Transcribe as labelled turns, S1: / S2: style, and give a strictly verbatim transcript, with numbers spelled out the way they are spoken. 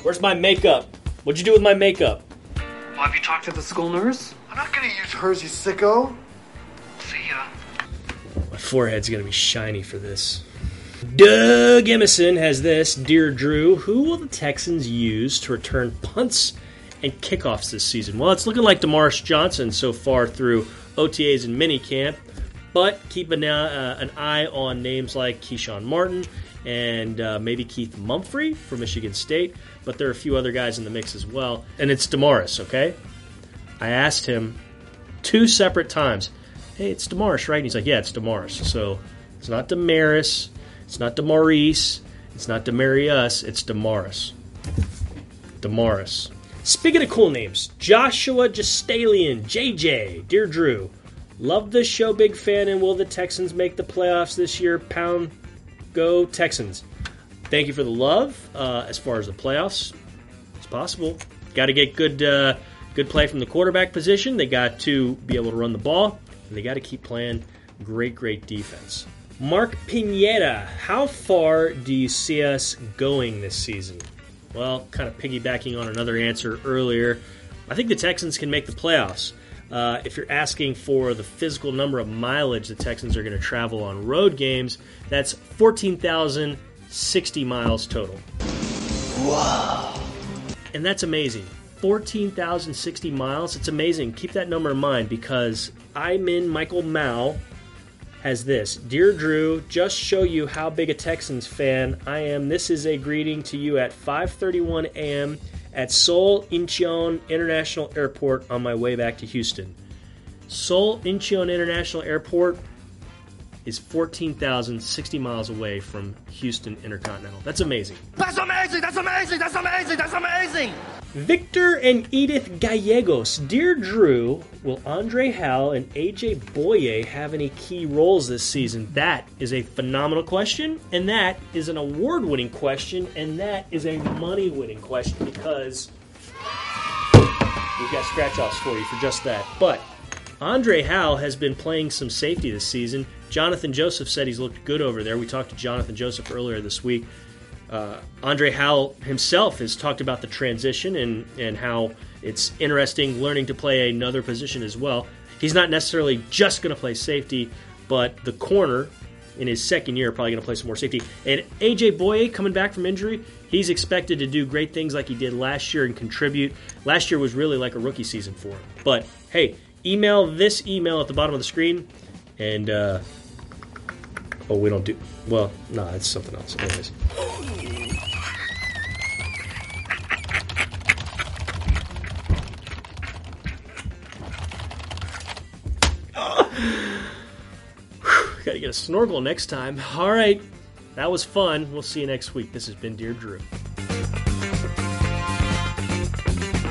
S1: Where's my makeup? What'd you do with my makeup?
S2: Well, have you talked to the school nurse?
S3: I'm not gonna use hers, you sicko.
S2: See ya.
S1: My forehead's gonna be shiny for this. Doug Emison has this. Dear Drew, who will the Texans use to return punts and kickoffs this season? Well, it's looking like Damaris Johnson so far through O T As and minicamp, but keep an, uh, an eye on names like Keyshawn Martin and uh, maybe Keith Mumphrey from Michigan State, but there are a few other guys in the mix as well, and it's Damaris, okay? I asked him two separate times, hey, it's Damaris, right? And he's like, yeah, it's Damaris. So it's not Damaris, it's not Damaris, it's not Demarius, it's Damaris. Damaris. Speaking of cool names, Joshua Justalian, J J, Dear Drew, love this show, big fan, and will the Texans make the playoffs this year? Pound, go Texans. Thank you for the love. Uh, as far as the playoffs, it's possible. Got to get good uh, good play from the quarterback position. They got to be able to run the ball, and they got to keep playing great, great defense. Mark Pineda, how far do you see us going this season? Well, kind of piggybacking on another answer earlier, I think the Texans can make the playoffs. Uh, if you're asking for the physical number of mileage the Texans are going to travel on road games, that's fourteen thousand sixty miles total.
S3: Wow.
S1: And that's amazing. fourteen thousand sixty miles. It's amazing. Keep that number in mind because I'm in Michael Mao has this. Dear Drew, just show you how big a Texans fan I am. This is a greeting to you at five thirty-one a.m. at Seoul Incheon International Airport on my way back to Houston. Seoul Incheon International Airport is fourteen thousand sixty miles away from Houston Intercontinental. That's amazing.
S2: That's amazing! That's amazing! That's amazing! That's amazing!
S1: Victor and Edith Gallegos. Dear Drew, will Andre Hal and A J Boye have any key roles this season? That is a phenomenal question, and that is an award-winning question, and that is a money-winning question because we've got scratch-offs for you for just that. But Andre Hal has been playing some safety this season. Jonathan Joseph said he's looked good over there. We talked to Jonathan Joseph earlier this week. Uh, Andre Howell himself has talked about the transition and, and how it's interesting learning to play another position as well. He's not necessarily just going to play safety, but the corner in his second year probably going to play some more safety. And A J Boye coming back from injury, he's expected to do great things like he did last year and contribute. Last year was really like a rookie season for him. But hey, email this email at the bottom of the screen and uh, oh, we don't do well. No, it's something else. Anyways. Got to get a snorkel next time. All right, that was fun. We'll see you next week. This has been Dear Drew.